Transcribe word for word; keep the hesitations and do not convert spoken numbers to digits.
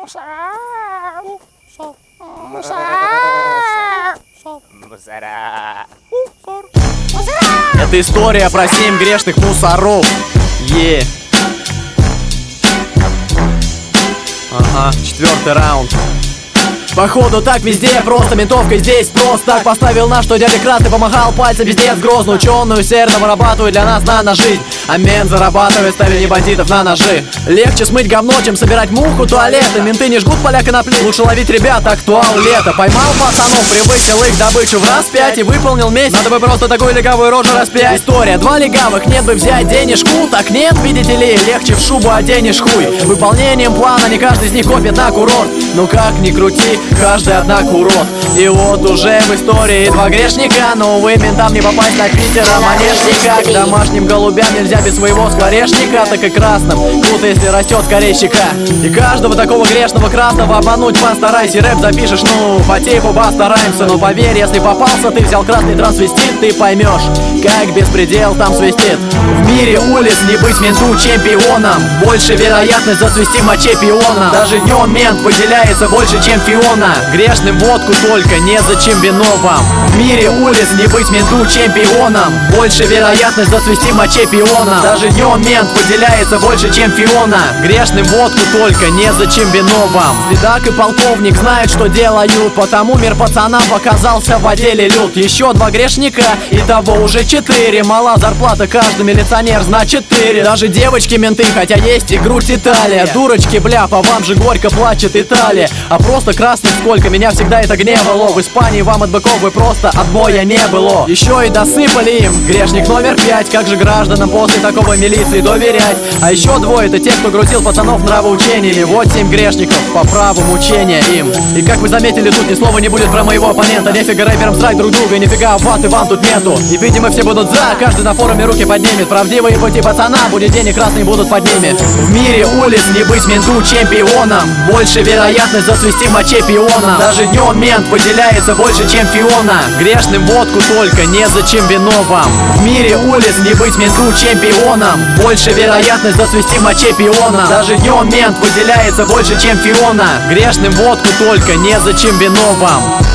Это история про семь грешных мусоров. Е. Ага, четвертый раунд. Походу так везде, просто ментовка здесь просто так поставил на, что дядя Красный помахал пальцем, пиздец грозно. Ученую усердно вырабатывает для нас на жизнь, а мент зарабатывает, ставя не бандитов на ножи. Легче смыть говно, чем собирать муху туалета. Менты не жгут поля конопли, лучше ловить ребят, актуал лето. Поймал пацанов, превысил их добычу в раз пять и выполнил месть. Надо бы просто такую легавую рожу распять. История, два легавых, нет бы взять денежку. Так нет, видите ли, легче в шубу оденешь хуй. Выполнением плана не каждый из них копит на курорт. Ну как ни крути, каждый, однако, урод. И вот уже в истории два грешника, но, увы, ментам не попасть на Питера манежника. К домашним голубям нельзя без своего скворечника, так и красным, круто, если растет скорее щека. И каждого такого грешного красного обмануть постарайся. Рэп запишешь, ну, по типу постараемся. Но поверь, если попался, ты взял красный трансвестит, ты поймешь, как беспредел там свистит. В мире улиц не быть менту чемпионом, больше вероятность засвести моче пиона. Даже днем мент выделяется больше, чем Фиона. Грешным водку только, незачем вино вам. В мире улиц не быть менту чемпионом, больше вероятность засвести моче пиона. Даже днем мент выделяется больше, чем Фиона. Грешным водку только, незачем вино вам. Следак и полковник знают, что делают, потому мир пацанам показался в отделе лют. Еще два грешника, итого уже четыре. Мала зарплата, каждый милиционер знает четыре. Даже девочки менты, хотя есть и грудь и талия. Дурочки, бля, по вам же горько плачет Италия. А просто красных сколько, меня всегда это гневало. В Испании вам от быков бы просто отбоя не было. Еще и досыпали им грешник номер пять. Как же гражданам после такого милиции доверять? А еще двое, это те, кто грузил пацанов нравоучениями. Вот семь грешников по праву мучения им. И как вы заметили, тут ни слова не будет про моего оппонента. Нефига рэперам срать друг друга, и нифига ваты вам тут нету. И видимо все будут за, каждый на форуме руки поднимет. Правдивые пути пацана, будет денег красные будут под ними. В мире улиц не быть менту чемпионом, больше вероятность засвести моче пиона. Даже днем мент выделяется больше, чем Фиона. Грешным водку только, незачем вино вам. В мире улиц не быть менту чемпионом, больше вероятность засвести моче пиона. Даже днем мент выделяется больше, чем Фиона. Грешным водку только, незачем вино вам.